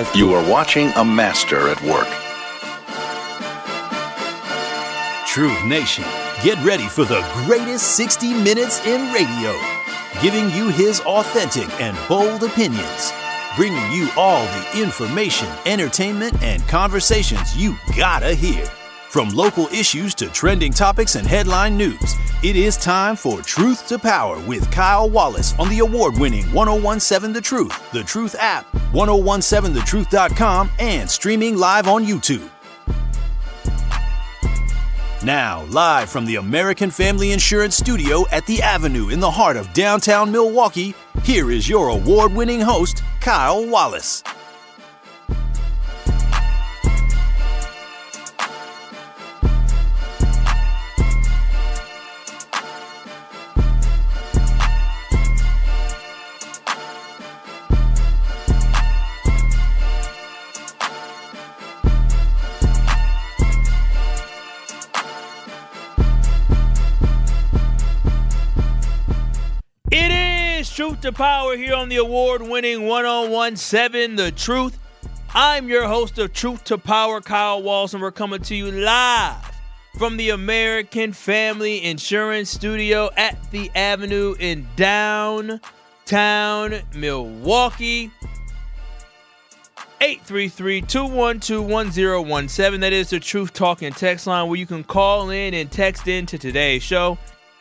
You are watching a master at work. Truth Nation, get ready for the greatest 60 minutes in radio, giving you his authentic and bold opinions, bringing you all the information, entertainment, and conversations you gotta hear. From local issues to trending topics and headline news, it is time for Truth to Power with Kyle Wallace on the award-winning 1017 The Truth app, 1017thetruth.com, and streaming live on YouTube. Now, live from the American Family Insurance Studio at The Avenue in the heart of downtown Milwaukee, here is your award-winning host, Kyle Wallace. Truth to Power here on the award-winning 1017 The Truth. I'm your host of Truth to Power, Kyle Wallace, and we're coming to you live from the American Family Insurance Studio at the Avenue in downtown Milwaukee. 833-212-1017. That is the Truth Talking text line where you can call in and text in to today's show.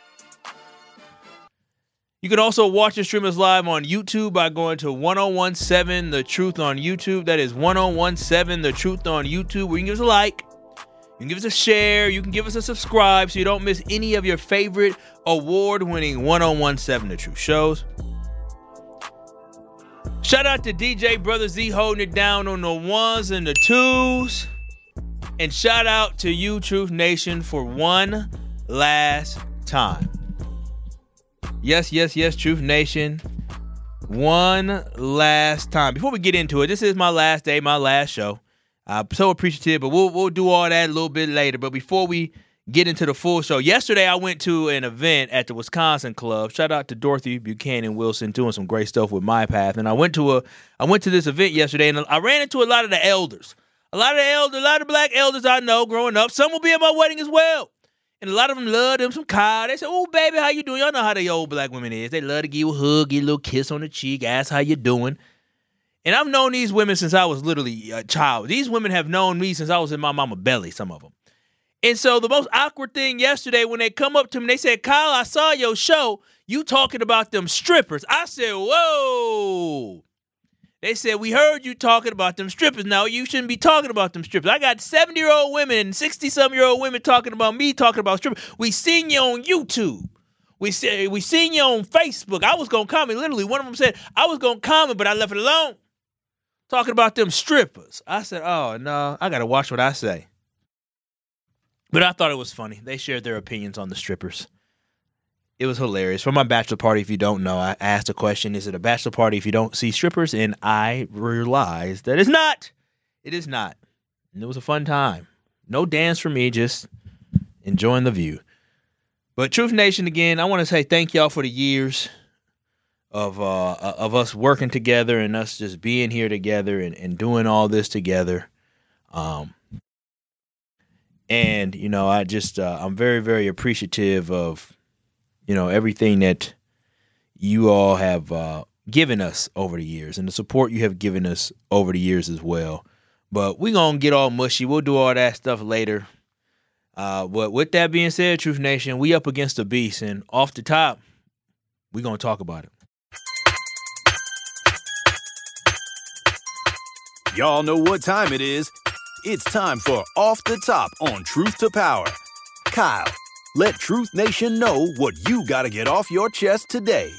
You can also watch and stream us live on YouTube by going to 1017 The Truth on YouTube. That is 1017 The Truth on YouTube, where you can give us a like, you can give us a share, you can give us a subscribe so you don't miss any of your favorite award-winning 1017 The Truth shows. Shout out to DJ Brother Z holding it down on the ones and the twos. And shout out to you, Truth Nation, for one last time. Yes, Truth Nation. One last time. Before we get into it, this is my last day, my last show. I'm so appreciative, but we'll do all that a little bit later. But before we get into the full show, yesterday I went to an event at the Wisconsin Club. Shout out to Dorothy Buchanan Wilson doing some great stuff with My Path. And I went to this event yesterday, and I ran into a lot of the elders. A lot of black elders I know growing up. Some will be at my wedding as well. And a lot of them love them some Kyle. They say, "Oh, baby, how you doing?" Y'all know how the old black women is. They love to give you a hug, give you a little kiss on the cheek, ask how you doing. And I've known these women since I was literally a child. These women have known me since I was in my mama's belly, some of them. And so the most awkward thing yesterday when they come up to me, they said, "Kyle, I saw your show. You talking about them strippers." I said, "Whoa." They said, "We heard you talking about them strippers. Now, you shouldn't be talking about them strippers." I got 70-year-old women and 60-some-year-old women talking about me talking about strippers. We seen you on YouTube. We seen you on Facebook. I was going to comment. Literally, one of them said, I was going to comment, but I left it alone. Talking about them strippers. I said, oh, no, I got to watch what I say. But I thought it was funny. They shared their opinions on the strippers. It was hilarious. For my bachelor party, if you don't know, I asked a question, is it a bachelor party if you don't see strippers? And I realized that it's not. It is not. And it was a fun time. No dance for me, just enjoying the view. But Truth Nation, again, I want to say thank y'all for the years of us working together and us just being here together and doing all this together. And, you know, I'm very, very appreciative of, you know, everything that you all have given us over the years and the support you have given us over the years as well. But we're going to get all mushy. We'll do all that stuff later. But with that being said, Truth Nation, we up against the beast. And off the top, we're going to talk about it. Y'all know what time it is. It's time for Off the Top on Truth to Power. Kyle, let Truth Nation know what you got to get off your chest today.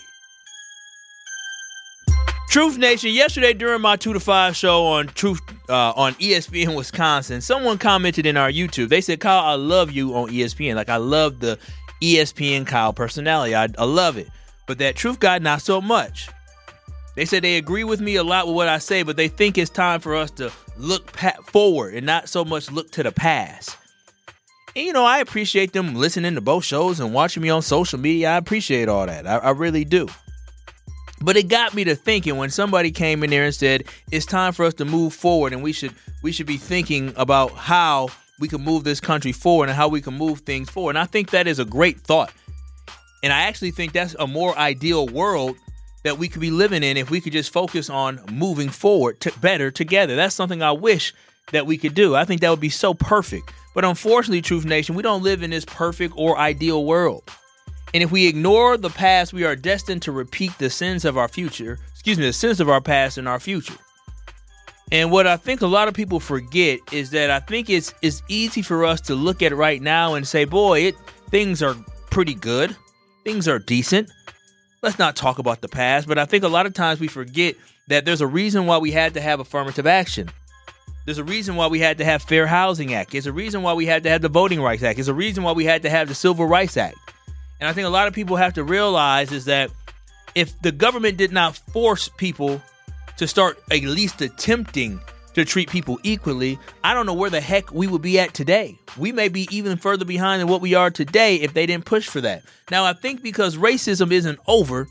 Truth Nation, yesterday during my 2 to 5 show on on ESPN Wisconsin, someone commented in our YouTube. They said, "Kyle, I love you on ESPN. Like, I love the ESPN Kyle personality. I love it. But that Truth guy, not so much." They said they agree with me a lot with what I say, but they think it's time for us to look forward and not so much look to the past. And, you know, I appreciate them listening to both shows and watching me on social media. I appreciate all that. I really do. But it got me to thinking when somebody came in there and said, it's time for us to move forward and we should be thinking about how we can move this country forward and how we can move things forward. And I think that is a great thought. And I actually think that's a more ideal world that we could be living in if we could just focus on moving forward better together. That's something I wish that we could do. I think that would be so perfect. But unfortunately, Truth Nation, we don't live in this perfect or ideal world. And if we ignore the past, we are destined to repeat the sins of our the sins of our past in our future. And what I think a lot of people forget is that I think it's easy for us to look at it right now and say, boy, things are pretty good. Things are decent. Let's not talk about the past. But I think a lot of times we forget that there's a reason why we had to have affirmative action. There's a reason why we had to have Fair Housing Act. There's a reason why we had to have the Voting Rights Act. There's a reason why we had to have the Civil Rights Act. And I think a lot of people have to realize is that if the government did not force people to start at least attempting to treat people equally, I don't know where the heck we would be at today. We may be even further behind than what we are today if they didn't push for that. Now, I think because racism isn't over,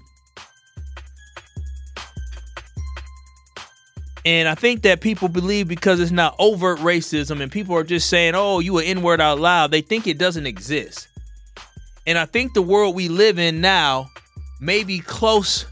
and I think that people believe because it's not overt racism and people are just saying, oh, you an N-word out loud, they think it doesn't exist. And I think the world we live in now may be close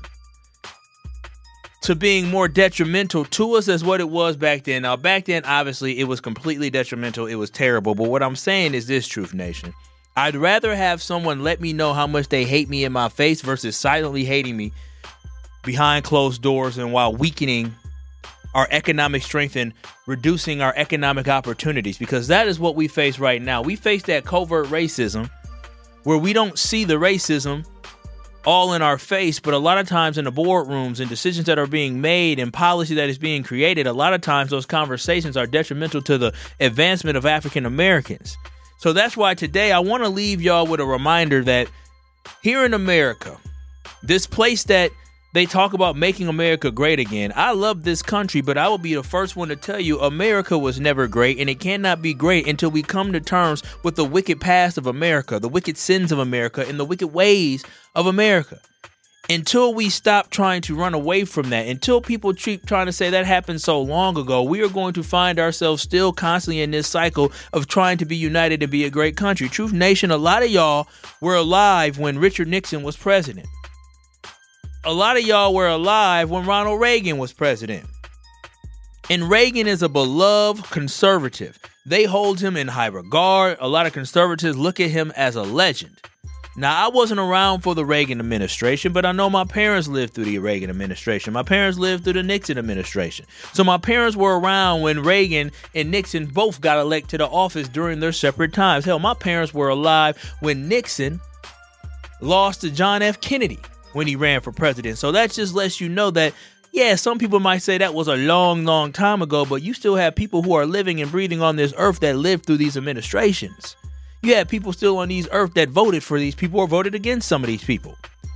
to being more detrimental to us as what it was back then. Now, back then, obviously, it was completely detrimental. It was terrible. But what I'm saying is this, Truth Nation. I'd rather have someone let me know how much they hate me in my face versus silently hating me behind closed doors and while weakening our economic strength and reducing our economic opportunities, because that is what we face right now. We face that covert racism where we don't see the racism all in our face, but a lot of times in the boardrooms and decisions that are being made and policy that is being created, a lot of times those conversations are detrimental to the advancement of African Americans. So that's why today I want to leave y'all with a reminder that here in America, this place that they talk about making America great again. I love this country, but I will be the first one to tell you America was never great, and it cannot be great until we come to terms with the wicked past of America, the wicked sins of America, and the wicked ways of America. Until we stop trying to run away from that, until people keep trying to say that happened so long ago, we are going to find ourselves still constantly in this cycle of trying to be united and be a great country. Truth Nation, a lot of y'all were alive when Richard Nixon was president. A lot of y'all were alive when Ronald Reagan was president. And Reagan is a beloved conservative. They hold him in high regard. A lot of conservatives look at him as a legend. Now, I wasn't around for the Reagan administration, but I know my parents lived through the Reagan administration. My parents lived through the Nixon administration. So my parents were around when Reagan and Nixon both got elected to the office during their separate times. Hell, my parents were alive when Nixon lost to John F. Kennedy when he ran for president. So that just lets you know that, yeah, some people might say that was a long, long time ago, but you still have people who are living and breathing on this earth that lived through these administrations. You have people still on these earth that voted for these people or voted against some of these people.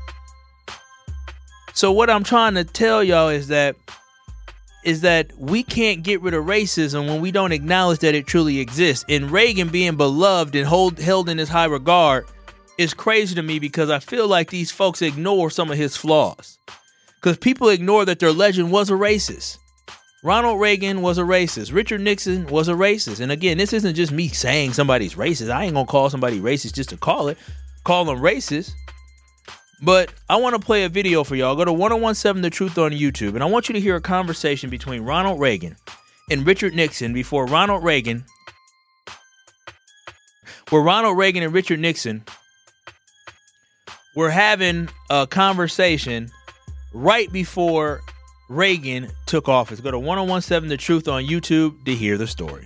So what I'm trying to tell y'all is that we can't get rid of racism when we don't acknowledge that it truly exists. And Reagan being beloved and held in his high regard is crazy to me because I feel like these folks ignore some of his flaws. Because people ignore that their legend was a racist. Ronald Reagan was a racist. Richard Nixon was a racist. And again, this isn't just me saying somebody's racist. I ain't gonna call somebody racist just to call them racist. But I want to play a video for y'all. Go to 1017 The Truth on YouTube. And I want you to hear a conversation between Ronald Reagan and Richard Nixon where Ronald Reagan and Richard Nixon were having a conversation right before Reagan took office. Go to 1017 The Truth on YouTube to hear the story.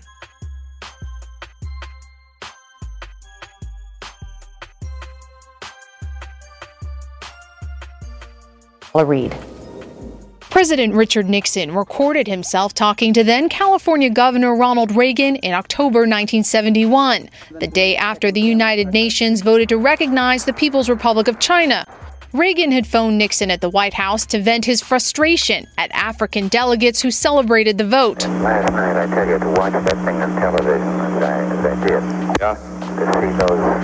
Read. President Richard Nixon recorded himself talking to then California Governor Ronald Reagan in October 1971, the day after the United Nations voted to recognize the People's Republic of China. Reagan had phoned Nixon at the White House to vent his frustration at African delegates who celebrated the vote. Last night, I tell you, to watch that thing on television, as I did, to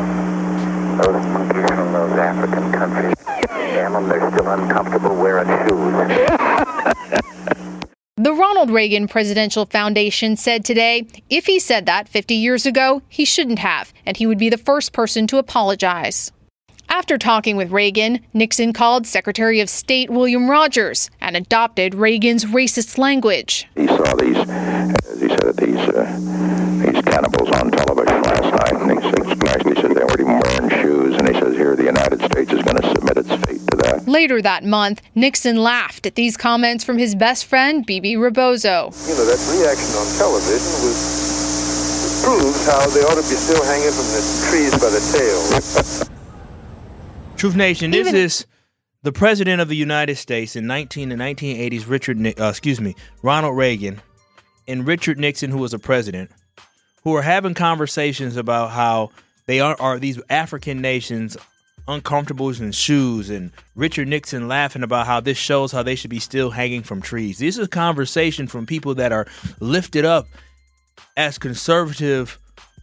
see those monkeys from those African countries, damn them, they're still uncomfortable wearing shoes Reagan Presidential Foundation said today if he said that 50 years ago, he shouldn't have, and he would be the first person to apologize. After talking with Reagan, Nixon called Secretary of State William Rogers and adopted Reagan's racist language. He saw these, as he said, these cannibals on television last night, and he said they weren't even wearing shoes, and he says here the United States is going to submit its fate to that. Later that month, Nixon laughed at these comments from his best friend, Bebe Rebozo. You know, that reaction on television proves how they ought to be still hanging from the trees by the tail. Truth Nation, this is the President of the United States in the 1980s, Ronald Reagan and Richard Nixon, who was a president, who are having conversations about how they are these African nations uncomfortable in shoes, and Richard Nixon laughing about how this shows how they should be still hanging from trees. This is a conversation from people that are lifted up as conservative,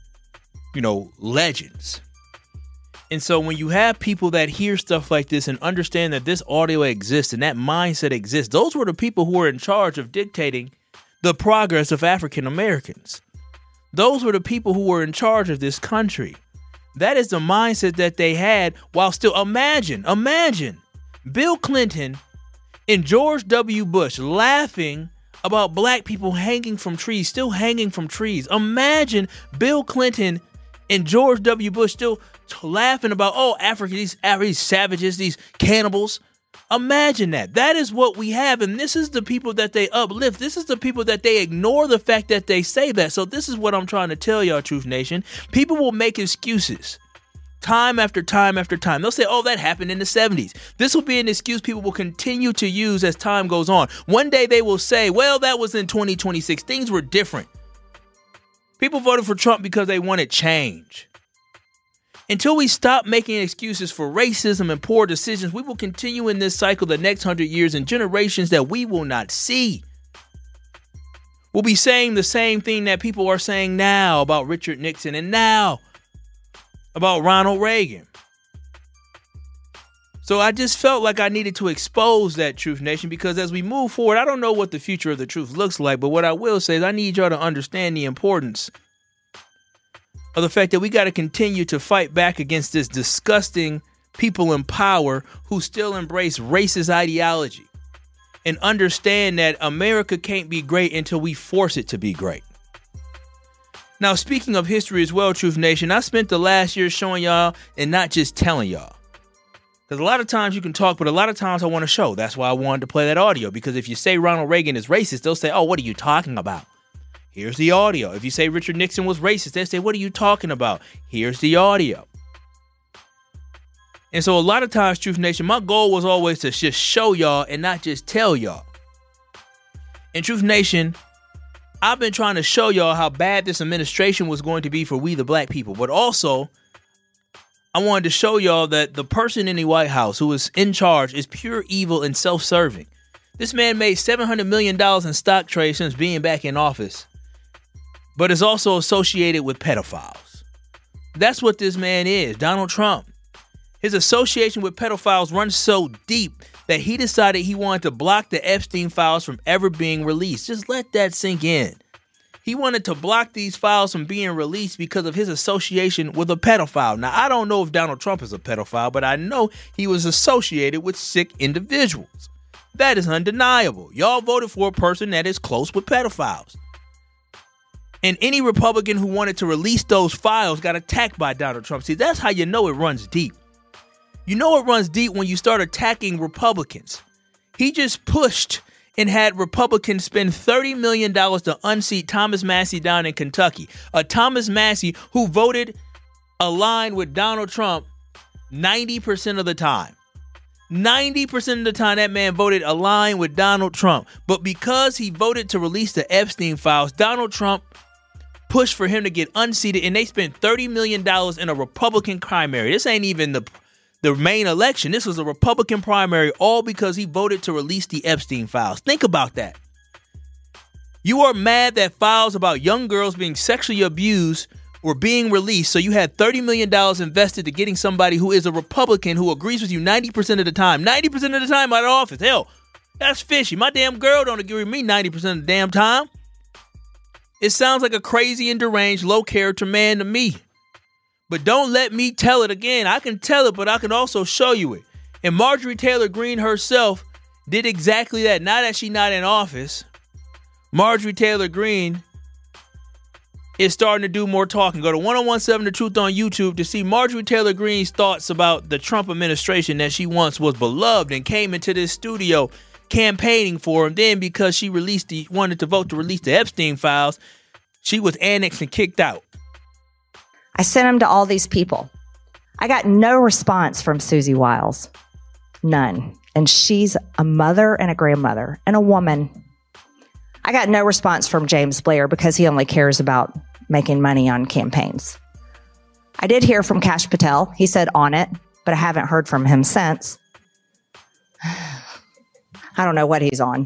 legends. And so when you have people that hear stuff like this and understand that this audio exists and that mindset exists, those were the people who were in charge of dictating the progress of African Americans. Those were the people who were in charge of this country. That is the mindset that they had while still imagine Bill Clinton and George W. Bush laughing about black people hanging from trees, still hanging from trees. Imagine Bill Clinton and George W. Bush still laughing about, Africa, these savages, these cannibals. Imagine that. That is what we have. And this is the people that they uplift. This is the people that they ignore the fact that they say that. So this is what I'm trying to tell y'all, Truth Nation. People will make excuses time after time after time. They'll say, that happened in the 70s. This will be an excuse people will continue to use as time goes on. One day they will say, that was in 2026. Things were different. People voted for Trump because they wanted change. Until we stop making excuses for racism and poor decisions, we will continue in this cycle the next 100 years and generations that we will not see. We'll be saying the same thing that people are saying now about Richard Nixon and now about Ronald Reagan. So I just felt like I needed to expose that, Truth Nation, because as we move forward, I don't know what the future of the truth looks like, but what I will say is I need y'all to understand the importance of the fact that we got to continue to fight back against this disgusting people in power who still embrace racist ideology and understand that America can't be great until we force it to be great. Now, speaking of history as well, Truth Nation, I spent the last year showing y'all and not just telling y'all. Because a lot of times you can talk, but a lot of times I want to show. That's why I wanted to play that audio. Because if you say Ronald Reagan is racist, they'll say, what are you talking about? Here's the audio. If you say Richard Nixon was racist, they say, what are you talking about? Here's the audio. And so a lot of times, Truth Nation, my goal was always to just show y'all and not just tell y'all. And Truth Nation, I've been trying to show y'all how bad this administration was going to be for we the black people. But also, I wanted to show y'all that the person in the White House who is in charge is pure evil and self-serving. This man made $700 million in stock trade since being back in office, but is also associated with pedophiles. That's what this man is, Donald Trump. His association with pedophiles runs so deep that he decided he wanted to block the Epstein files from ever being released. Just let that sink in. He wanted to block these files from being released because of his association with a pedophile. Now, I don't know if Donald Trump is a pedophile, but I know he was associated with sick individuals. That is undeniable. Y'all voted for a person that is close with pedophiles. And any Republican who wanted to release those files got attacked by Donald Trump. See, that's how you know it runs deep. You know it runs deep when you start attacking Republicans. He just pushed and had Republicans spend $30 million to unseat Thomas Massie down in Kentucky. A Thomas Massie who voted aligned with Donald Trump 90% of the time. 90% of the time that man voted aligned with Donald Trump. But because he voted to release the Epstein files, Donald Trump pushed for him to get unseated, and they spent $30 million in a Republican primary. This ain't even the main election. This was a Republican primary, all because he voted to release the Epstein files. Think about that. You are mad that files about young girls being sexually abused were being released, so you had $30 million invested to getting somebody who is a Republican who agrees with you 90% of the time. 90% of the time out of office. Hell, That's fishy. My damn girl don't agree with me 90% of the damn time. It sounds like a crazy and deranged, low-character man to me. But don't let me tell it again. I can tell it, but I can also show you it. And Marjorie Taylor Greene herself did exactly that. Now that she's not in office, Marjorie Taylor Greene is starting to do more talking. Go to 1017 The Truth on YouTube to see Marjorie Taylor Greene's thoughts about the Trump administration that she once was beloved and came into this studio campaigning for him. Then because she wanted to vote to release the Epstein files, she was annexed and kicked out. I sent them to all these people. I got no response from Susie Wiles. None. And she's a mother and a grandmother and a woman. I got no response from James Blair because he only cares about making money on campaigns. I did hear from Kash Patel. He said on it, but I haven't heard from him since. I don't know what he's on.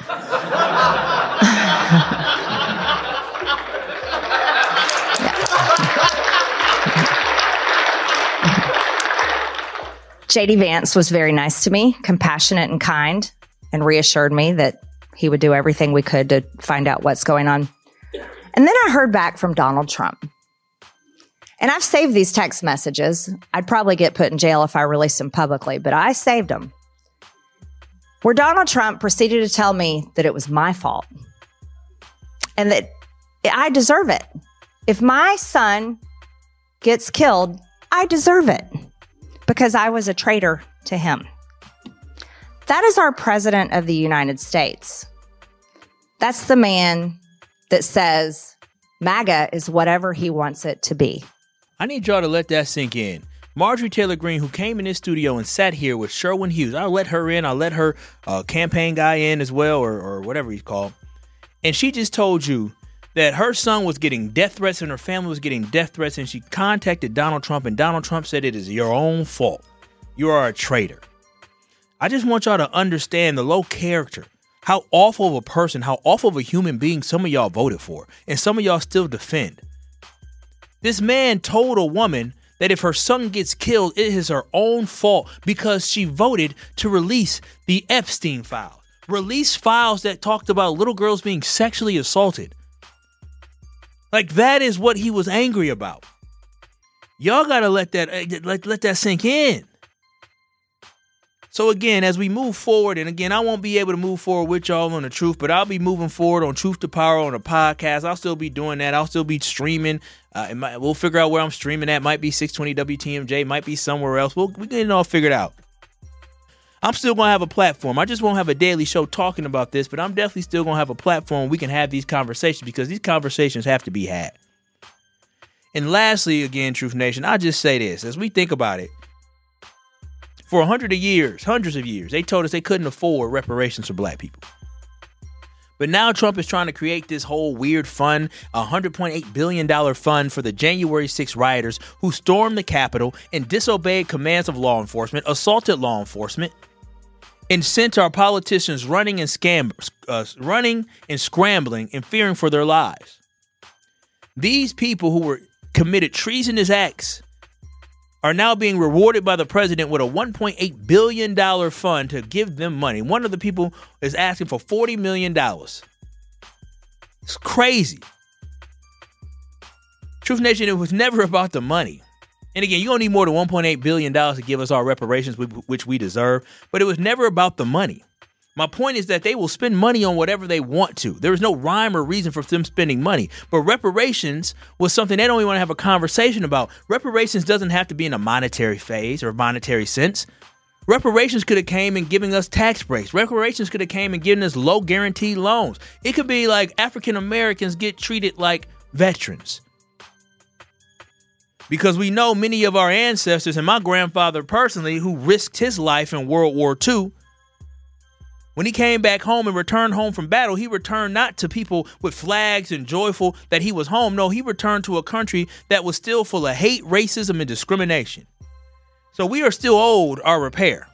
J.D. Vance was very nice to me, compassionate and kind, and reassured me that he would do everything we could to find out what's going on. And then I heard back from Donald Trump. And I've saved these text messages. I'd probably get put in jail if I released them publicly, but I saved them. Where Donald Trump proceeded to tell me that it was my fault and that I deserve it. If my son gets killed, I deserve it because I was a traitor to him. That is our president of the United States. That's the man that says MAGA is whatever he wants it to be. I need y'all to let that sink in. Marjorie Taylor Greene, who came in this studio and sat here with Sherwin Hughes. I'll let her in. I'll let her campaign guy in as well, or whatever he's called. And she just told you that her son was getting death threats and her family was getting death threats, and she contacted Donald Trump, and Donald Trump said it is your own fault. You are a traitor. I just want y'all to understand the low character, how awful of a person, how awful of a human being some of y'all voted for, and some of y'all still defend. This man told a woman that if her son gets killed, it is her own fault because she voted to release the Epstein files. Release files that talked about little girls being sexually assaulted. Like, that is what he was angry about. Y'all gotta let that sink in. So again, as we move forward, and again, I won't be able to move forward with y'all on The Truth, but I'll be moving forward on Truth to Power on a podcast. I'll still be doing that. I'll still be streaming. We'll figure out where I'm streaming at. Might be 620 WTMJ, might be somewhere else. We'll get it all figured out. I'm still going to have a platform. I just won't have a daily show talking about this, but I'm definitely still going to have a platform we can have these conversations because these conversations have to be had. And lastly, again, Truth Nation, I'll just say this. As we think about it, for hundreds of years, they told us they couldn't afford reparations for black people. But now Trump is trying to create this whole weird fund, a $100.8 billion fund for the January 6 rioters who stormed the Capitol and disobeyed commands of law enforcement, assaulted law enforcement, and sent our politicians running and scrambling and fearing for their lives. These people who were committed treasonous acts are now being rewarded by the president with a $1.8 billion fund to give them money. One of the people is asking for $40 million. It's crazy. Truth Nation, it was never about the money. And again, you don't need more than $1.8 billion to give us our reparations, which we deserve. But it was never about the money. My point is that they will spend money on whatever they want to. There is no rhyme or reason for them spending money. But reparations was something they don't even want to have a conversation about. Reparations doesn't have to be in a monetary phase or monetary sense. Reparations could have came in giving us tax breaks. Reparations could have came in giving us low guaranteed loans. It could be like African Americans get treated like veterans. Because we know many of our ancestors, and my grandfather personally, who risked his life in World War II, when he came back home and returned home from battle, he returned not to people with flags and joyful that he was home. No, he returned to a country that was still full of hate, racism, and discrimination. So we are still owed our repair.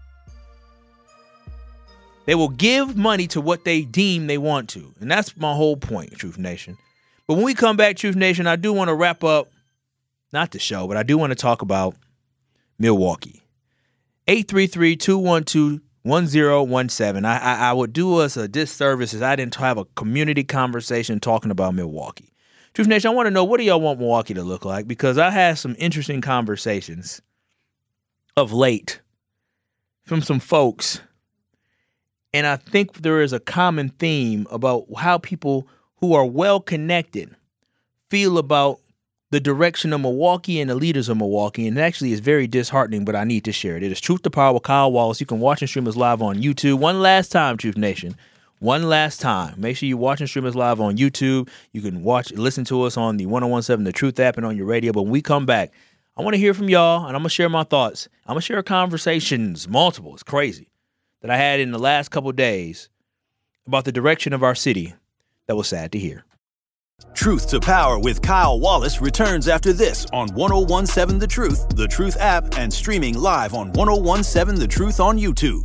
They will give money to what they deem they want to. And that's my whole point, Truth Nation. But when we come back, Truth Nation, I do want to wrap up, not the show, but I do want to talk about Milwaukee. 833-212 1017. I would do us a disservice if I didn't have a community conversation talking about Milwaukee. Truth Nation, I want to know, what do y'all want Milwaukee to look like? Because I had some interesting conversations of late from some folks, and I think there is a common theme about how people who are well-connected feel about the direction of Milwaukee and the leaders of Milwaukee, and it actually is very disheartening, but I need to share it. It is Truth to Power with Kyle Wallace. You can watch and stream us live on YouTube. One last time, Truth Nation. One last time. Make sure you watch and stream us live on YouTube. You can listen to us on the 1017 The Truth app and on your radio. But when we come back, I want to hear from y'all, and I'm going to share my thoughts. I'm going to share conversations, multiple, it's crazy, that I had in the last couple of days about the direction of our city that was sad to hear. Truth to Power with Kyle Wallace returns after this on 1017 The Truth app, and streaming live on 1017 The Truth on YouTube.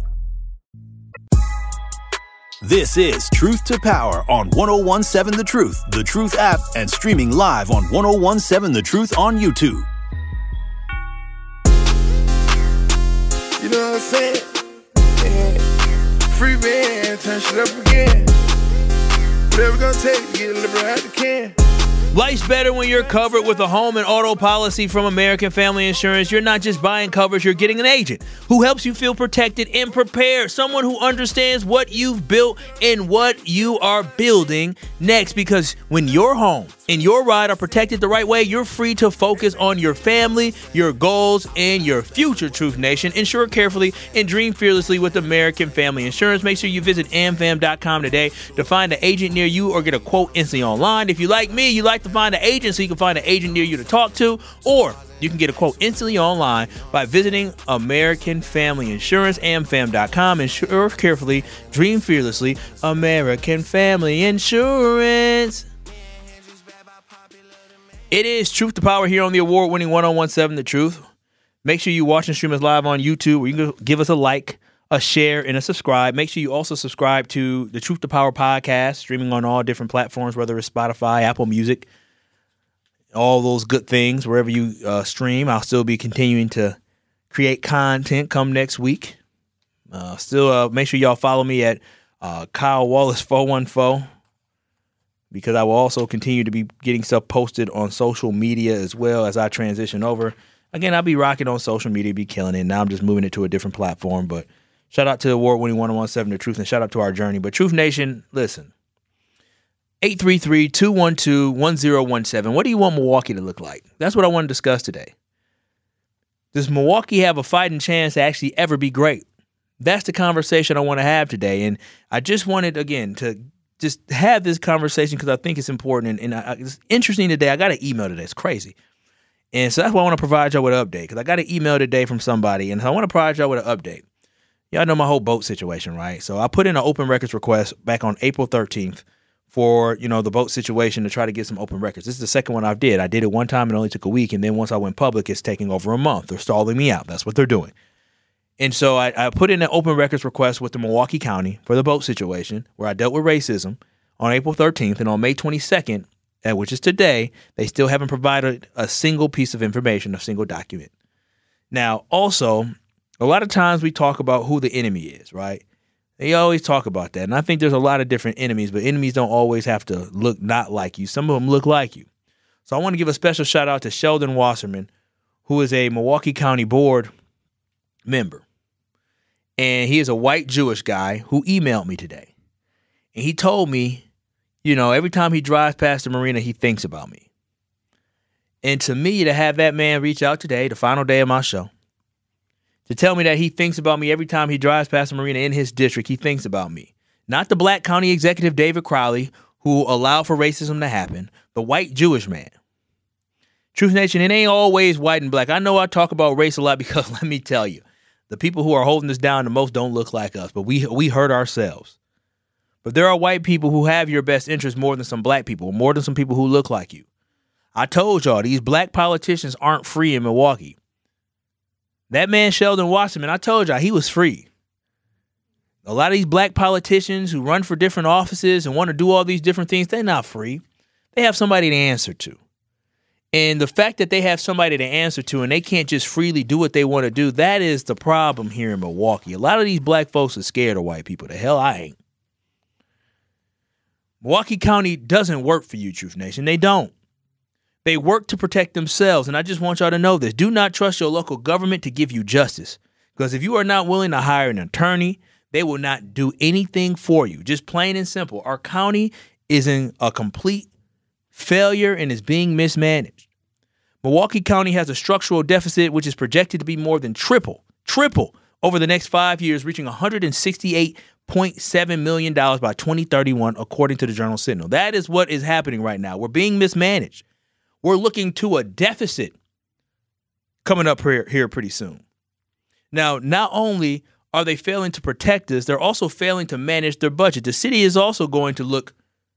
This is Truth to Power on 1017 The Truth app, and streaming live on 1017 The Truth on YouTube. You know what I'm saying? Yeah. Free band, turn shit up again. Whatever gonna take to get a liberal out the can. Life's better when you're covered with a home and auto policy from American Family Insurance. You're not just buying coverage, you're getting an agent who helps you feel protected and prepared. Someone who understands what you've built and what you are building next. Because when your home and your ride are protected the right way, you're free to focus on your family, your goals, and your future, Truth Nation. Insure carefully and dream fearlessly with American Family Insurance. Make sure you visit amfam.com today to find an agent near you or get a quote instantly online. If you like me, you like to find an agent so you can find an agent near you to talk to, or you can get a quote instantly online by visiting American Family Insurance, amfam.com. Insure carefully, dream fearlessly, American Family Insurance. It is Truth to Power here on the award-winning 1017 The Truth. Make sure you watch and stream us live on YouTube, where you can give us a like, a share, and a subscribe. Make sure you also subscribe to the Truth to Power podcast, streaming on all different platforms, whether it's Spotify, Apple Music, all those good things, wherever you stream. I'll still be continuing to create content come next week. Still, make sure y'all follow me at Kyle Wallace 414, because I will also continue to be getting stuff posted on social media as well as I transition over. Again, I'll be rocking on social media, be killing it. Now I'm just moving it to a different platform, but shout out to the award-winning 1017 The Truth, and shout out to our journey. But Truth Nation, listen, 833-212-1017. What do you want Milwaukee to look like? That's what I want to discuss today. Does Milwaukee have a fighting chance to actually ever be great? That's the conversation I want to have today. And I just wanted, again, to just have this conversation because I think it's important. And it's interesting today. I got an email today. It's crazy. And so that's why I want to provide y'all with an update, because I got an email today from somebody, and I want to provide y'all with an update. Y'all know my whole boat situation, right? So I put in an open records request back on April 13th for, the boat situation to try to get some open records. This is the second one I did. I did it one time and it only took a week, and then once I went public, it's taking over a month. They're stalling me out. That's what they're doing. And so I put in an open records request with the Milwaukee County for the boat situation, where I dealt with racism on April 13th, and on May 22nd, which is today, they still haven't provided a single piece of information, a single document. Now, also, a lot of times we talk about who the enemy is, right? They always talk about that. And I think there's a lot of different enemies, but enemies don't always have to look not like you. Some of them look like you. So I want to give a special shout out to Sheldon Wasserman, who is a Milwaukee County Board member. And he is a white Jewish guy who emailed me today. And he told me, every time he drives past the marina, he thinks about me. And to me, to have that man reach out today, the final day of my show, to tell me that he thinks about me every time he drives past the marina in his district, he thinks about me. Not the Black County Executive David Crowley, who allowed for racism to happen, the white Jewish man. Truth Nation, it ain't always white and black. I know I talk about race a lot because, let me tell you, the people who are holding us down the most don't look like us, but we hurt ourselves. But there are white people who have your best interest more than some black people, more than some people who look like you. I told y'all, these black politicians aren't free in Milwaukee. That man, Sheldon Wasserman, I told y'all, he was free. A lot of these black politicians who run for different offices and want to do all these different things, they're not free. They have somebody to answer to. And the fact that they have somebody to answer to and they can't just freely do what they want to do, that is the problem here in Milwaukee. A lot of these black folks are scared of white people. The hell I ain't. Milwaukee County doesn't work for you, Truth Nation. They don't. They work to protect themselves. And I just want y'all to know this. Do not trust your local government to give you justice. Because if you are not willing to hire an attorney, they will not do anything for you. Just plain and simple. Our county is in a complete failure and is being mismanaged. Milwaukee County has a structural deficit which is projected to be more than triple over the next 5 years, reaching $168.7 million by 2031, according to the Journal Sentinel. That is what is happening right now. We're being mismanaged. We're looking to a deficit coming up here pretty soon. Now, not only are they failing to protect us, they're also failing to manage their budget. The city is also going to look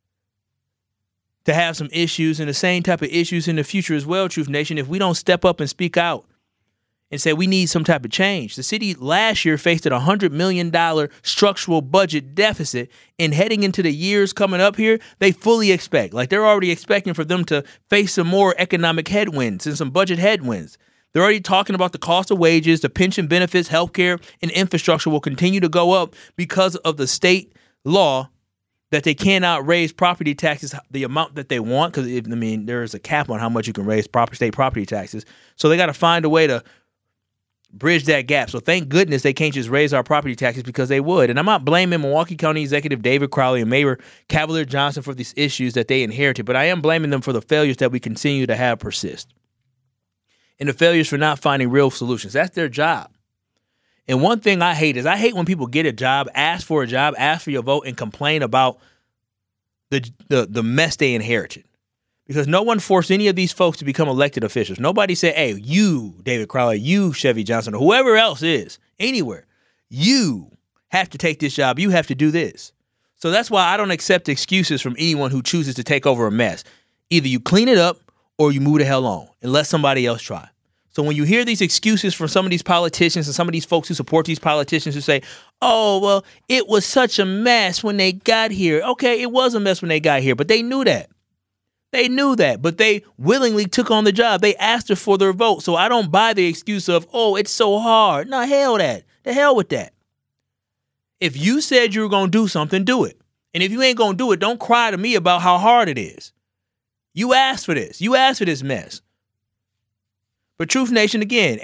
to have some issues and the same type of issues in the future as well, Truth Nation, if we don't step up and speak out and say we need some type of change. The city last year faced a $100 million structural budget deficit, and heading into the years coming up here, they fully expect, like they're already expecting for them to face some more economic headwinds and some budget headwinds. They're already talking about the cost of wages, the pension benefits, healthcare, and infrastructure will continue to go up because of the state law that they cannot raise property taxes the amount that they want, because there is a cap on how much you can raise state property taxes. So they got to find a way to bridge that gap. So thank goodness they can't just raise our property taxes, because they would. And I'm not blaming Milwaukee County Executive David Crowley and Mayor Cavalier Johnson for these issues that they inherited, but I am blaming them for the failures that we continue to have persist. And the failures for not finding real solutions. That's their job. And one thing I hate when people get a job, ask for your vote, and complain about the mess they inherited. Because no one forced any of these folks to become elected officials. Nobody said, hey, you, David Crowley, you, Chevy Johnson, or whoever else is, anywhere, you have to take this job. You have to do this. So that's why I don't accept excuses from anyone who chooses to take over a mess. Either you clean it up or you move the hell on and let somebody else try. So when you hear these excuses from some of these politicians and some of these folks who support these politicians who say, oh, well, it was such a mess when they got here. Okay, it was a mess when they got here, but they knew that. They knew that, but they willingly took on the job. They asked for their vote. So I don't buy the excuse of, oh, it's so hard. No, hell that. The hell with that. If you said you were going to do something, do it. And if you ain't going to do it, don't cry to me about how hard it is. You asked for this. You asked for this mess. But Truth Nation, again,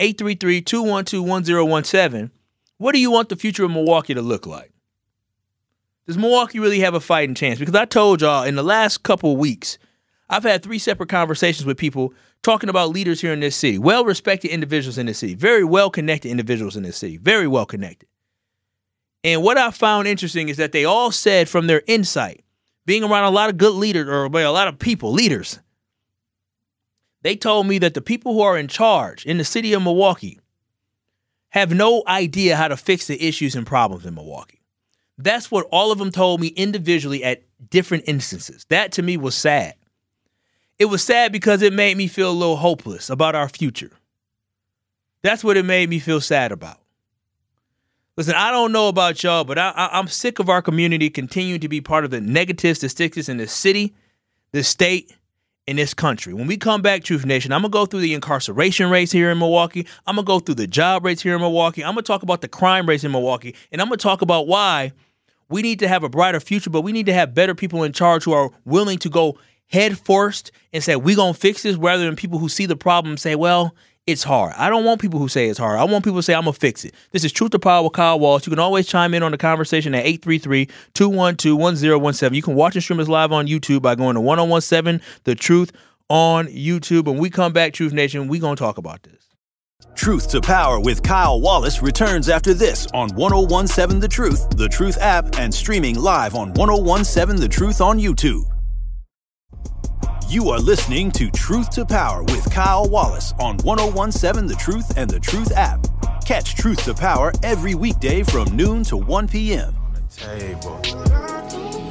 833-212-1017. What do you want the future of Milwaukee to look like? Does Milwaukee really have a fighting chance? Because I told y'all in the last couple of weeks, I've had 3 separate conversations with people talking about leaders here in this city, well-respected individuals in this city, very well-connected individuals in this city, very well-connected. And what I found interesting is that they all said from their insight, being around a lot of good leaders, or a lot of people, leaders, they told me that the people who are in charge in the city of Milwaukee have no idea how to fix the issues and problems in Milwaukee. That's what all of them told me individually at different instances. That to me was sad. It was sad because it made me feel a little hopeless about our future. That's what it made me feel sad about. Listen, I don't know about y'all, but I'm sick of our community continuing to be part of the negative statistics in this city, this state, in this country. When we come back, Truth Nation, I'm going to go through the incarceration rates here in Milwaukee. I'm going to go through the job rates here in Milwaukee. I'm going to talk about the crime rates in Milwaukee. And I'm going to talk about why we need to have a brighter future, but we need to have better people in charge who are willing to go head first and say, we're going to fix this, rather than people who see the problem and say, well, it's hard. I don't want people who say it's hard. I want people to say, I'm going to fix it. This is Truth to Power with Kyle Wallace. You can always chime in on the conversation at 833-212-1017. You can watch and stream us live on YouTube by going to 1017 The Truth on YouTube. When we come back, Truth Nation, we're going to talk about this. Truth to Power with Kyle Wallace returns after this on 1017 The Truth app, and streaming live on 1017 The Truth on YouTube. You are listening to Truth to Power with Kyle Wallace on 1017 The Truth and The Truth app. Catch Truth to Power every weekday from noon to 1 p.m.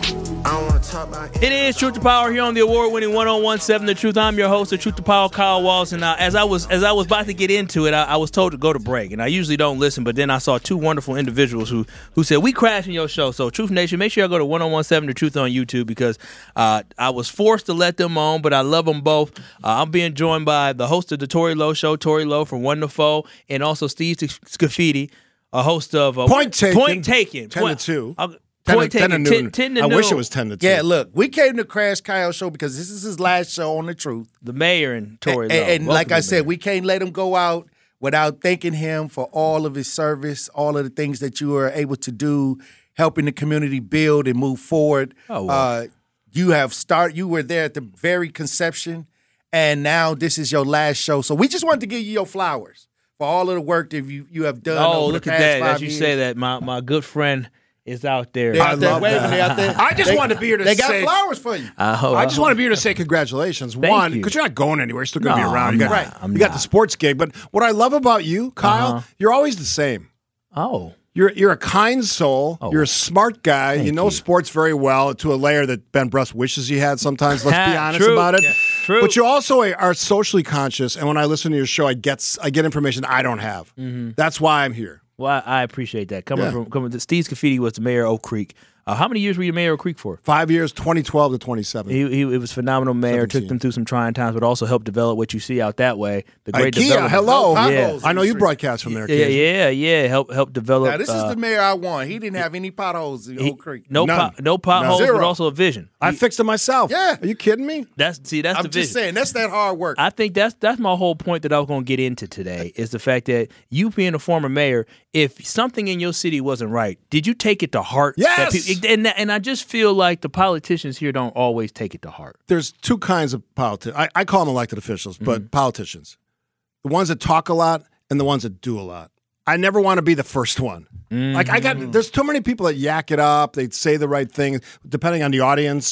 It is Truth to Power here on the award-winning 101.7 The Truth. I'm your host, the Truth to Power, Kyle Walls. And as I was about to get into it, I was told to go to break. And I usually don't listen, but then I saw two wonderful individuals who said, we crashing your show. So Truth Nation, make sure you go to 101.7 The Truth on YouTube because I was forced to let them on, but I love them both. I'm being joined by the host of the Tory Lowe Show, Tory Lowe from 1 to 4, and also Steve Scafidi, a host of Point Taken. 10 to 2. 10 to noon. I wish it was 10 to 2. Yeah, look, we came to Crash Kyle Show because this is his last show on The Truth. The mayor and Tory Lowe. And like I said, we can't let him go out without thanking him for all of his service, all of the things that you were able to do, helping the community build and move forward. Oh, wow. You were there at the very conception, and now this is your last show. So we just wanted to give you your flowers for all of the work that you have done over the past 5 years. Oh, look at that. As you say that, my good friend is out there. I love that. I just wanted to be here to say. They got flowers for you. I just want to be here to say congratulations. Thank you. Because you're not going anywhere. You're still going to be around. I'm You got the sports gig. But what I love about you, Kyle, you're always the same. Oh. You're a kind soul. You're a smart guy. You know sports very well to a layer that Ben Brust wishes he had sometimes. Let's be honest about it. Yeah, true. But you also are socially conscious. And when I listen to your show, I get information I don't have. Mm-hmm. That's why I'm here. Well, I appreciate that. Coming Steve Scafidi was the mayor of Oak Creek. How many years were you mayor of Oak Creek for? 5 years, 2012 to 2017. He was phenomenal mayor. 17. Took them through some trying times, but also helped develop what you see out that way. The great IKEA, hello. Yeah. I know you broadcast from there. Yeah. Help develop. Now, this is the mayor I want. He didn't have any potholes in Oak Creek. No potholes, but also a vision. I fixed it myself. Yeah. Are you kidding me? That's the vision. I'm just saying, that's that hard work. I think that's my whole point that I was going to get into today is the fact that you being a former mayor, if something in your city wasn't right, did you take it to heart? Yes. And I just feel like the politicians here don't always take it to heart. There's two kinds of politicians. I call them elected officials, but politicians. The ones that talk a lot and the ones that do a lot. I never want to be the first one. There's too many people that yak it up. They say the right thing. Depending on the audience,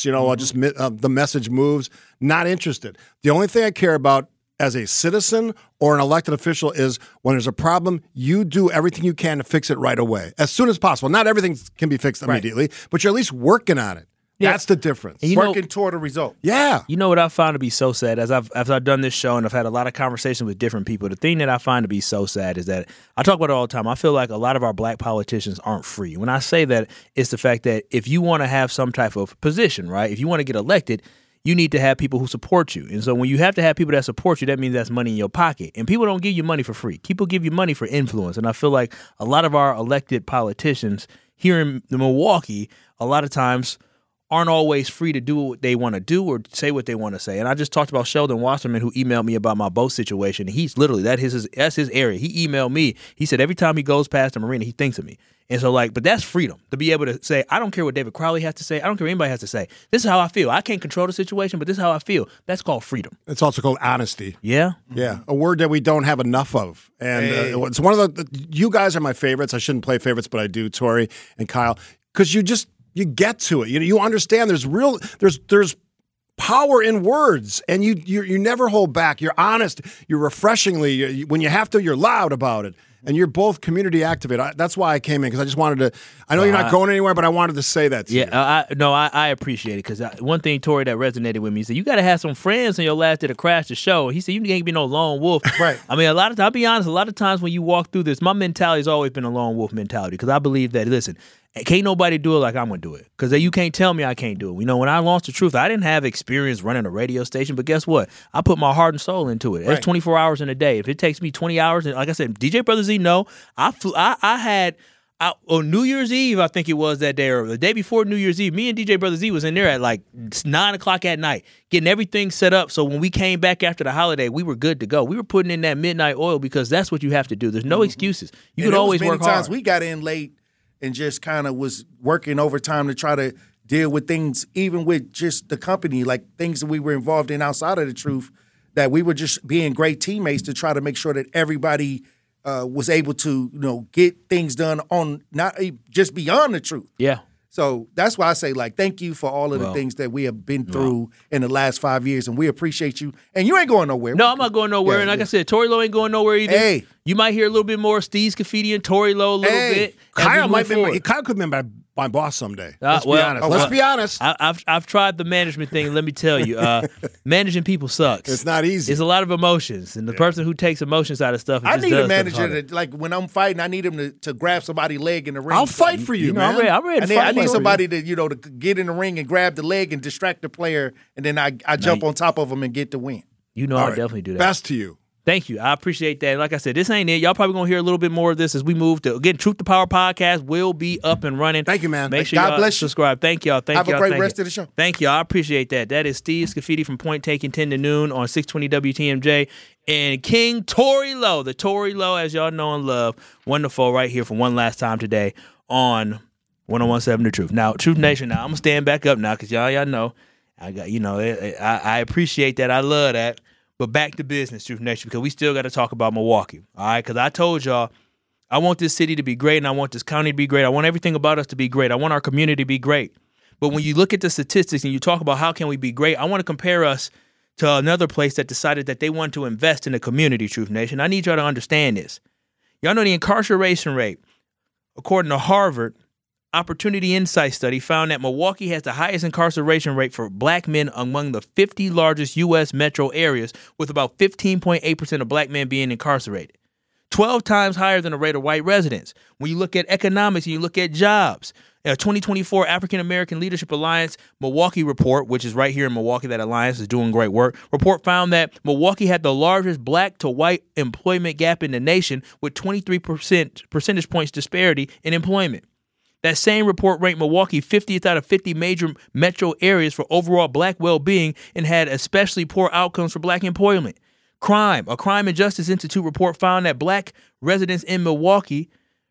the message moves. Not interested. The only thing I care about as a citizen or an elected official is when there's a problem, you do everything you can to fix it right away, as soon as possible. Not everything can be fixed immediately, but you're at least working on it. Yeah. That's the difference. Working toward a result. Yeah. You know what I found to be so sad as I've done this show and I've had a lot of conversations with different people. The thing that I find to be so sad is that I talk about it all the time. I feel like a lot of our black politicians aren't free. When I say that, it's the fact that if you want to have some type of position, right? If you want to get elected, you need to have people who support you. And so when you have to have people that support you, that means that's money in your pocket. And people don't give you money for free. People give you money for influence. And I feel like a lot of our elected politicians here in Milwaukee, a lot of times aren't always free to do what they want to do or say what they want to say. And I just talked about Sheldon Wasserman, who emailed me about my boat situation. He's literally, that's his area. He emailed me. He said every time he goes past the marina, he thinks of me. And so, but that's freedom to be able to say, I don't care what David Crowley has to say. I don't care what anybody has to say. This is how I feel. I can't control the situation, but this is how I feel. That's called freedom. It's also called honesty. Yeah? Yeah. A word that we don't have enough of. And it's one of you guys are my favorites. I shouldn't play favorites, but I do, Tori and Kyle, because you get to it. You understand there's power in words, and you never hold back. You're honest. You're refreshingly, when you have to, you're loud about it. And you're both community activated. That's why I came in, because I just wanted to. I know you're not going anywhere, but I wanted to say that to you. I appreciate it, because one thing, Tori, that resonated with me, he said, you got to have some friends on your last day to crash the show. He said, you can't be no lone wolf. Right. I mean, I'll be honest, a lot of times when you walk through this, my mentality has always been a lone wolf mentality, because I believe that, listen, can't nobody do it like I'm going to do it, because you can't tell me I can't do it. You know, when I launched The Truth, I didn't have experience running a radio station, but guess what? I put my heart and soul into it. There's 24 hours in a day. If it takes me 20 hours, and like I said, DJ Brother Z, I had on New Year's Eve, I think it was that day, or the day before New Year's Eve, me and DJ Brother Z was in there at 9 o'clock at night, getting everything set up. So when we came back after the holiday, we were good to go. We were putting in that midnight oil, because that's what you have to do. There's no excuses. You could always work hard. Many times we got in late and just kind of was working overtime to try to deal with things, even with just the company, like things that we were involved in outside of The Truth, that we were just being great teammates to try to make sure that everybody was able to, get things done on not just beyond The Truth. Yeah. So that's why I say, thank you for all of the things that we have been through in the last 5 years, and we appreciate you. And you ain't going nowhere. No, I'm not going nowhere. And like I said, Tory Lowe ain't going nowhere either. Hey. You might hear a little bit more Steve Scafidi and Tory Lowe a little bit. Kyle could remember my boss someday. Let's be honest. Let's be honest. I've tried the management thing. Let me tell you, managing people sucks. It's not easy. It's a lot of emotions, and the person who takes emotions out of stuff. I need a manager that, like, when I'm fighting, I need him to grab somebody's leg in the ring. I'll fight for you, man. I'm ready to fight. I need somebody to to get in the ring and grab the leg and distract the player, and then I jump on top of him and get the win. I'll definitely do that. Best to you. Thank you. I appreciate that. Like I said, this ain't it. Y'all probably going to hear a little bit more of this as we move to, again, Truth to Power podcast will be up and running. Thank you, man. Make sure y'all bless subscribe. Thank y'all. Have a great rest of the show. Thank you. I appreciate that. That is Steve Scafidi from Point Taken 10 to noon on 620 WTMJ. And King Tory Lowe, the Tory Lowe, as y'all know and love. Wonderful right here for one last time today on 101.7 The Truth. Now, Truth Nation, now I'm going to stand back up now because y'all know. I got, I appreciate that. I love that. But back to business, Truth Nation, because we still got to talk about Milwaukee, all right? Because I told y'all I want this city to be great and I want this county to be great. I want everything about us to be great. I want our community to be great. But when you look at the statistics and you talk about how can we be great, I want to compare us to another place that decided that they want to invest in the community, Truth Nation. I need y'all to understand this. Y'all know the incarceration rate, according to Harvard, Opportunity Insight study found that Milwaukee has the highest incarceration rate for black men among the 50 largest U.S. metro areas, with about 15.8% of black men being incarcerated. 12 times higher than the rate of white residents. When you look at economics and you look at jobs, a 2024 African American Leadership Alliance Milwaukee report, which is right here in Milwaukee, that alliance is doing great work, report found that Milwaukee had the largest black to white employment gap in the nation, with 23% percentage points disparity in employment. That same report ranked Milwaukee 50th out of 50 major metro areas for overall black well-being and had especially poor outcomes for black employment. Crime. A Crime and Justice Institute report found that black residents in Milwaukee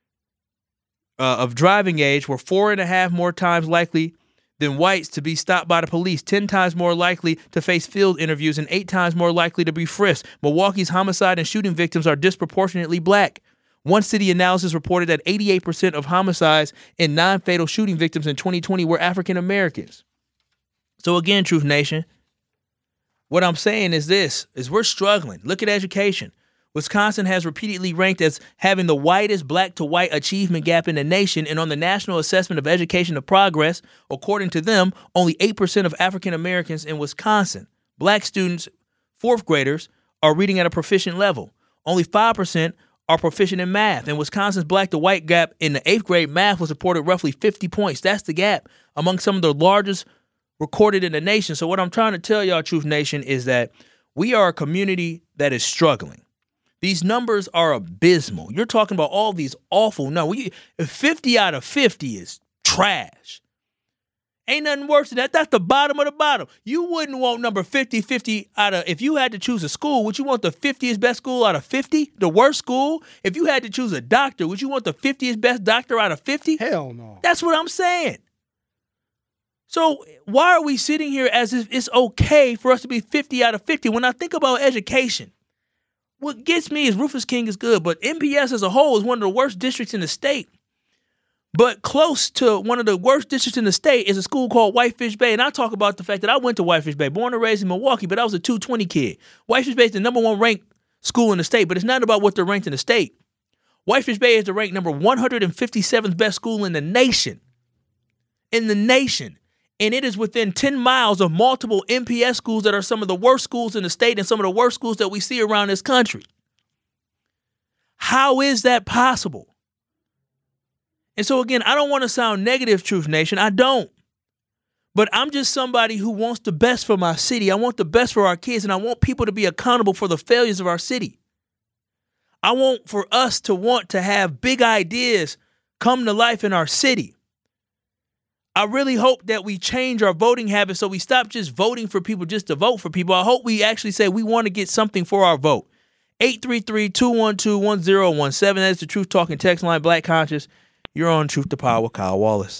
of driving age were 4.5 more times likely than whites to be stopped by the police, 10 times more likely to face field interviews, and 8 times more likely to be frisked. Milwaukee's homicide and shooting victims are disproportionately black. One city analysis reported that 88% of homicides and non-fatal shooting victims in 2020 were African Americans. So again, Truth Nation, what I'm saying is this, is we're struggling. Look at education. Wisconsin has repeatedly ranked as having the widest black to white achievement gap in the nation, and on the National Assessment of Education of Progress, according to them, only 8% of African Americans in Wisconsin, black students, fourth graders, are reading at a proficient level. Only 5% are proficient in math. And Wisconsin's black to white gap in the 8th grade math was reported roughly 50 points. That's the gap among some of the largest recorded in the nation. So what I'm trying to tell y'all, Truth Nation, is that we are a community that is struggling. These numbers are abysmal. You're talking about all these awful numbers. 50 out of 50 is trash. Ain't nothing worse than that. That's the bottom of the bottom. You wouldn't want number 50 out of, if you had to choose a school, would you want the 50th best school out of 50? The worst school? If you had to choose a doctor, would you want the 50th best doctor out of 50? Hell no. That's what I'm saying. So why are we sitting here as if it's okay for us to be 50 out of 50? When I think about education, what gets me is Rufus King is good, but MPS as a whole is one of the worst districts in the state. But close to one of the worst districts in the state is a school called Whitefish Bay. And I talk about the fact that I went to Whitefish Bay, born and raised in Milwaukee, but I was a 220 kid. Whitefish Bay is the number 1 ranked school in the state, but it's not about what they're ranked in the state. Whitefish Bay is the ranked number 157th best school in the nation. In the nation. And it is within 10 miles of multiple MPS schools that are some of the worst schools in the state and some of the worst schools that we see around this country. How is that possible? And so, again, I don't want to sound negative, Truth Nation. I don't. But I'm just somebody who wants the best for my city. I want the best for our kids, and I want people to be accountable for the failures of our city. I want for us to want to have big ideas come to life in our city. I really hope that we change our voting habits so we stop just voting for people just to vote for people. I hope we actually say we want to get something for our vote. 833-212-1017. That's the Truth Talking text line, Black Conscious. You're on Truth to Power with Kyle Wallace.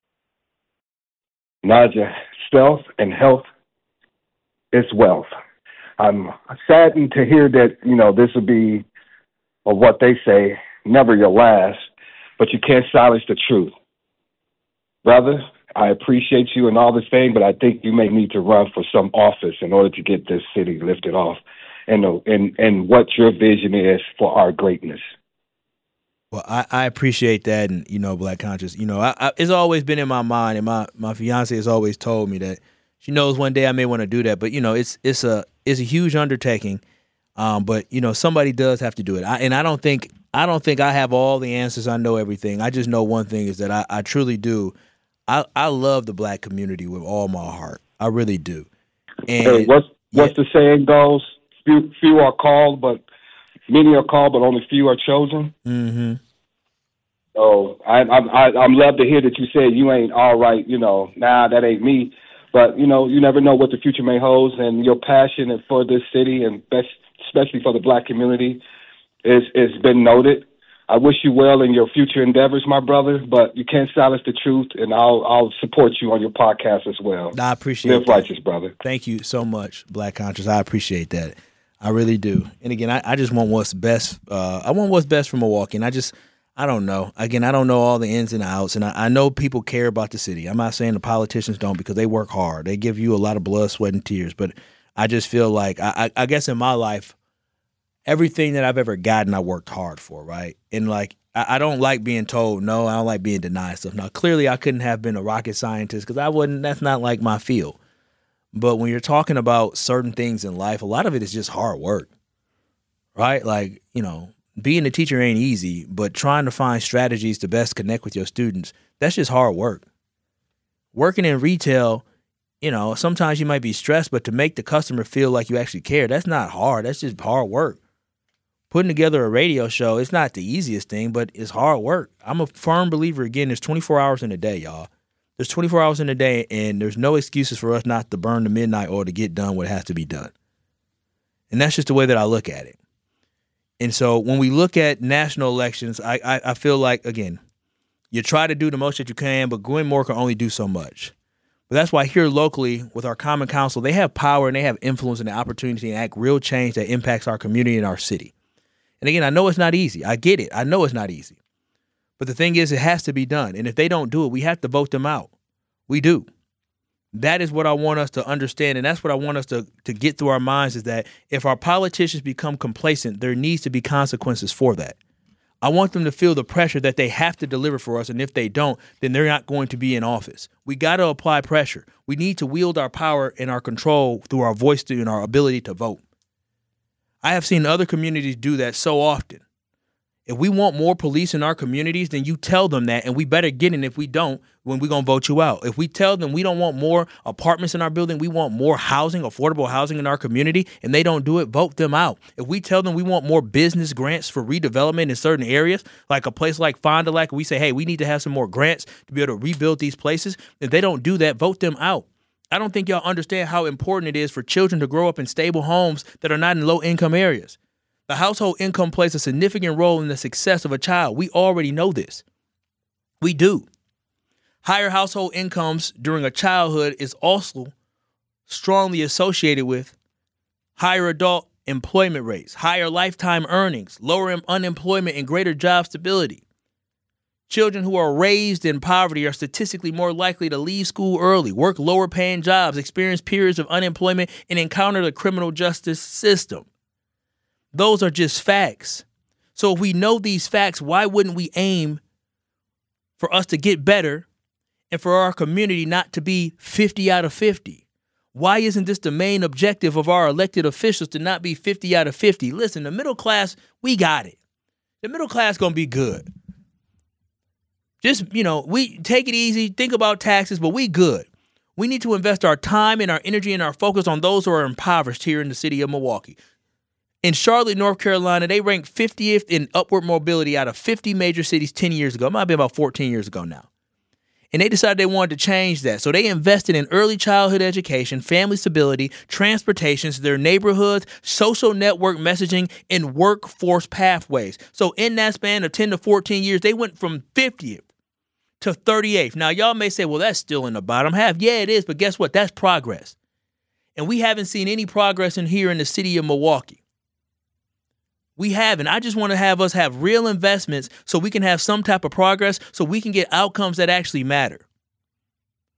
Naja, stealth and health is wealth. I'm saddened to hear that, this will be, or what they say, never your last, but you can't silence the truth. Brother, I appreciate you and all this thing, but I think you may need to run for some office in order to get this city lifted off and what your vision is for our greatness. Well, I appreciate that, and Black Conscious. It's always been in my mind, and my fiance has always told me that she knows one day I may want to do that, but it's a huge undertaking. But somebody does have to do it, I don't think I have all the answers. I know everything. I just know one thing is that I truly do. I love the Black community with all my heart. I really do. And hey, what's the saying goes? Few are called, but many are called, but only few are chosen. Mm-hmm. So I'm love to hear that you said you ain't all right. Nah, that ain't me. But you never know what the future may hold, and your passion for this city and especially for the Black community is been noted. I wish you well in your future endeavors, my brother, but you can't silence the truth, and I'll support you on your podcast as well. I appreciate Live righteous, brother. Thank you so much, Black Conscious. I appreciate that. I really do. And again, I just want what's best. I want what's best for Milwaukee, and I don't know. Again, I don't know all the ins and outs, and I know people care about the city. I'm not saying the politicians don't, because they work hard. They give you a lot of blood, sweat, and tears. But I just feel like, I guess in my life, everything that I've ever gotten, I worked hard for, right? And I don't like being told no. I don't like being denied stuff. Now, clearly, I couldn't have been a rocket scientist because that's not like my field. But when you're talking about certain things in life, a lot of it is just hard work, right? Being a teacher ain't easy, but trying to find strategies to best connect with your students, that's just hard work. Working in retail, sometimes you might be stressed, but to make the customer feel like you actually care, that's not hard. That's just hard work. Putting together a radio show, it's not the easiest thing, but it's hard work. I'm a firm believer, again, there's 24 hours in a day, y'all. There's 24 hours in a day, and there's no excuses for us not to burn the midnight oil to get done what has to be done. And that's just the way that I look at it. And so when we look at national elections, I feel like, again, you try to do the most that you can, but Gwen Moore can only do so much. But that's why here locally with our Common Council, they have power and they have influence and the opportunity to enact real change that impacts our community and our city. And again, I know it's not easy. I get it. I know it's not easy. But the thing is, it has to be done. And if they don't do it, we have to vote them out. We do. That is what I want us to understand, and that's what I want us to get through our minds, is that if our politicians become complacent, there needs to be consequences for that. I want them to feel the pressure that they have to deliver for us, and if they don't, then they're not going to be in office. We got to apply pressure. We need to wield our power and our control through our voice and our ability to vote. I have seen other communities do that so often. If we want more police in our communities, then you tell them that, and we better get in. If we don't, when we're going to vote you out. If we tell them we don't want more apartments in our building, we want more housing, affordable housing in our community, and they don't do it, vote them out. If we tell them we want more business grants for redevelopment in certain areas, like a place like Fond du Lac, we say, hey, we need to have some more grants to be able to rebuild these places. If they don't do that, vote them out. I don't think y'all understand how important it is for children to grow up in stable homes that are not in low-income areas. The household income plays a significant role in the success of a child. We already know this. We do. Higher household incomes during a childhood is also strongly associated with higher adult employment rates, higher lifetime earnings, lower unemployment, and greater job stability. Children who are raised in poverty are statistically more likely to leave school early, work lower paying jobs, experience periods of unemployment, and encounter the criminal justice system. Those are just facts. So if we know these facts, why wouldn't we aim for us to get better and for our community not to be 50 out of 50? Why isn't this the main objective of our elected officials, to not be 50 out of 50? Listen, the middle class, we got it. The middle class going to be good. Just, we take it easy, think about taxes, but we good. We need to invest our time and our energy and our focus on those who are impoverished here in the city of Milwaukee. In Charlotte, North Carolina, they ranked 50th in upward mobility out of 50 major cities 10 years ago. It might be about 14 years ago now. And they decided they wanted to change that. So they invested in early childhood education, family stability, transportation to their neighborhoods, social network messaging, and workforce pathways. So in that span of 10 to 14 years, they went from 50th to 38th. Now, y'all may say, well, that's still in the bottom half. Yeah, it is. But guess what? That's progress. And we haven't seen any progress in here in the city of Milwaukee. We haven't. I just want to have us have real investments so we can have some type of progress, so we can get outcomes that actually matter.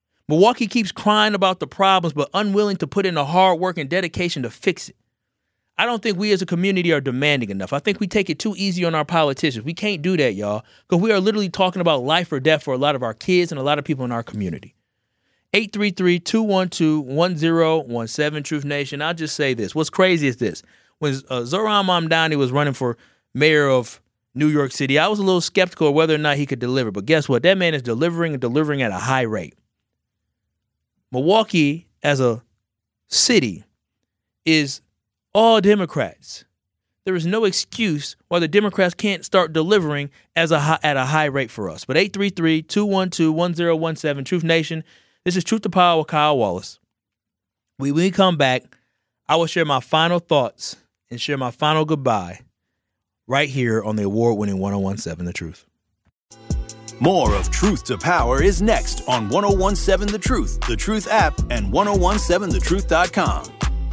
Milwaukee keeps crying about the problems, but unwilling to put in the hard work and dedication to fix it. I don't think we as a community are demanding enough. I think we take it too easy on our politicians. We can't do that, y'all, because we are literally talking about life or death for a lot of our kids and a lot of people in our community. 833-212-1017, Truth Nation. I'll just say this. What's crazy is this. When Zohran Mamdani was running for mayor of New York City, I was a little skeptical of whether or not he could deliver. But guess what? That man is delivering and delivering at a high rate. Milwaukee, as a city, is all Democrats. There is no excuse why the Democrats can't start delivering at a high rate for us. But 833-212-1017, Truth Nation. This is Truth to Power with Kyle Wallace. When we come back, I will share my final thoughts and share my final goodbye right here on the award-winning 1017 The Truth. More of Truth to Power is next on 1017 The Truth app, and 1017thetruth.com.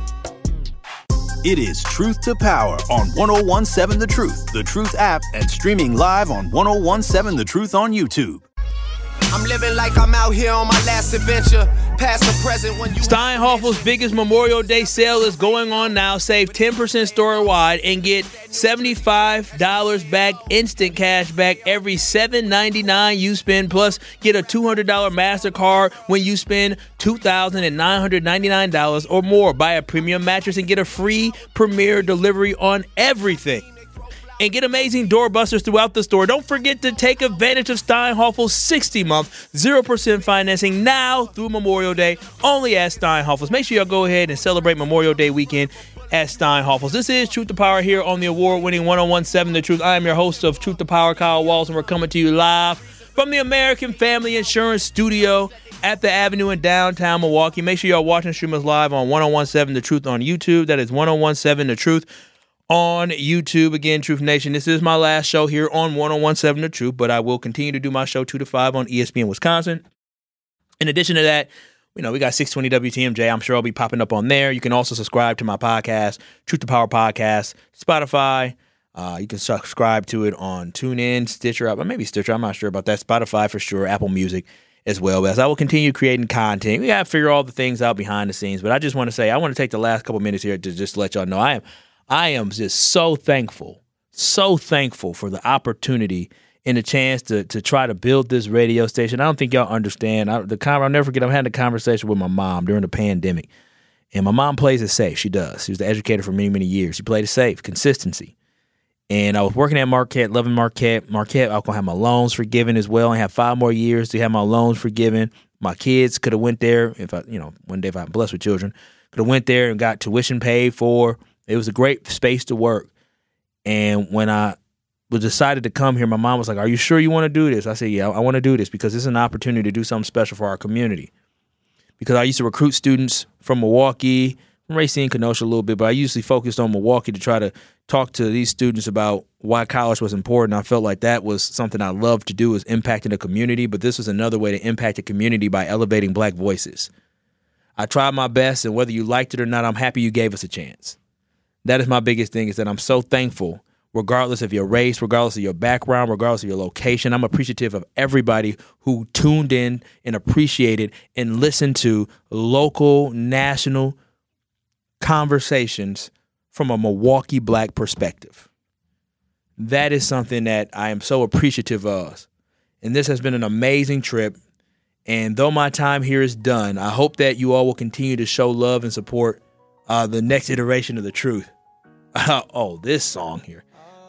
It is Truth to Power on 1017 The Truth app, and streaming live on 1017 The Truth on YouTube. I'm living like I'm out here on my last adventure. Past or present when you Steinhoffel's biggest Memorial Day sale is going on now. Save 10% store-wide and get $75 back, instant cash back every $7.99 you spend. Plus, get a $200 MasterCard when you spend $2,999 or more. Buy a premium mattress and get a free Premier delivery on everything. And get amazing doorbusters throughout the store. Don't forget to take advantage of Steinhoffel's 60-month 0% financing now through Memorial Day, only at Steinhoffel's. Make sure y'all go ahead and celebrate Memorial Day weekend at Steinhoffel's. This is Truth to Power here on the award-winning 1017 The Truth. I am your host of Truth to Power, Kyle Wallace, and we're coming to you live from the American Family Insurance Studio at the Avenue in downtown Milwaukee. Make sure y'all watching stream us live on 1017 The Truth on YouTube. That is 1017 The Truth on YouTube. Again, Truth Nation, this is my last show here on 1017 The Truth, but I will continue to do my show 2 to 5 on ESPN Wisconsin. In addition to that, we got 620 WTMJ. I'm sure I'll be popping up on there. You can also subscribe to my podcast, Truth to Power Podcast, Spotify. You can subscribe to it on TuneIn, Stitcher, or maybe Stitcher. I'm not sure about that. Spotify for sure, Apple Music as well. But as I will continue creating content, we got to figure all the things out behind the scenes. But I just want to say, I want to take the last couple minutes here to just let y'all know I am just so thankful for the opportunity and the chance to try to build this radio station. I don't think y'all understand. I'll never forget, I'm having a conversation with my mom during the pandemic. And my mom plays it safe. She does. She was the educator for many, many years. She played it safe, consistency. And I was working at Marquette, loving Marquette. Marquette, I was going to have my loans forgiven as well. I have 5 more years to have my loans forgiven. My kids could have went there one day if I'm blessed with children, could have went there and got tuition paid for. It was a great space to work. And when I was decided to come here, my mom was like, "Are you sure you want to do this?" I said, "Yeah, I want to do this because it's an opportunity to do something special for our community." Because I used to recruit students from Milwaukee, from Racine, Kenosha a little bit, but I usually focused on Milwaukee to try to talk to these students about why college was important. I felt like that was something I loved to do, was impacting the community, but this was another way to impact the community by elevating black voices. I tried my best, and whether you liked it or not, I'm happy you gave us a chance. That is my biggest thing, is that I'm so thankful, regardless of your race, regardless of your background, regardless of your location. I'm appreciative of everybody who tuned in and appreciated and listened to local, national conversations from a Milwaukee black perspective. That is something that I am so appreciative of. And this has been an amazing trip. And though my time here is done, I hope that you all will continue to show love and support the next iteration of The Truth. This song here.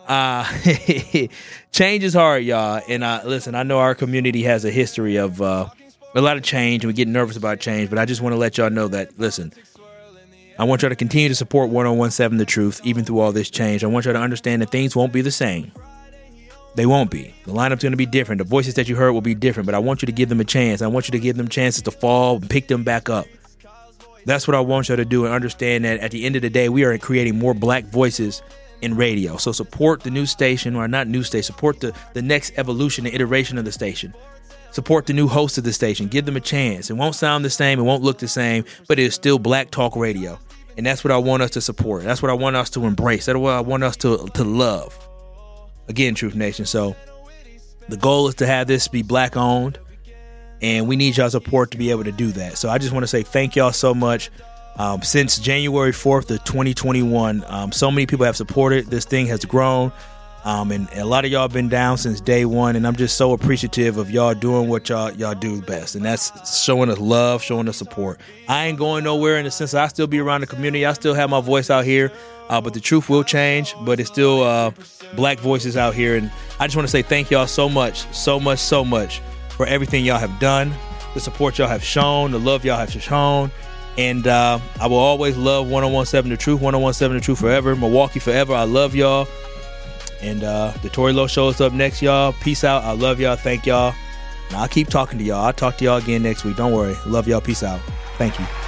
Change is hard, y'all. And listen, I know our community has a history of a lot of change, and we get nervous about change, but I just want to let y'all know that, listen, I want y'all to continue to support 1017 The Truth, even through all this change. I want y'all to understand that things won't be the same. They won't be. The lineup's going to be different. The voices that you heard will be different, but I want you to give them a chance. I want you to give them chances to fall and pick them back up. That's what I want y'all to do, and understand that at the end of the day, we are creating more black voices in radio. So support the new station, or not new station, support the next evolution and iteration of the station. Support the new host of the station. Give them a chance. It won't sound the same. It won't look the same, but it is still black talk radio. And that's what I want us to support. That's what I want us to embrace. That's what I want us to love. Again, Truth Nation. So the goal is to have this be black owned, and we need y'all's support to be able to do that. So I just want to say thank y'all so much Since January 4th of 2021, so many people have supported. This thing has grown. And a lot of y'all been down since day one, and I'm just so appreciative of y'all doing what y'all do best, and that's showing us love, showing us support. I ain't going nowhere in the sense that I still be around the community. I still have my voice out here, but the truth will change, but it's still black voices out here, and I just want to say thank y'all so much for everything y'all have done, the support y'all have shown, the love y'all have shown, and I will always love 1017 The Truth, 1017 The Truth forever, Milwaukee forever. I love y'all. And the Tory Lowe Show is up next, y'all. Peace out. I love y'all. Thank y'all. And I'll keep talking to y'all. I'll talk to y'all again next week. Don't worry. Love y'all. Peace out. Thank you.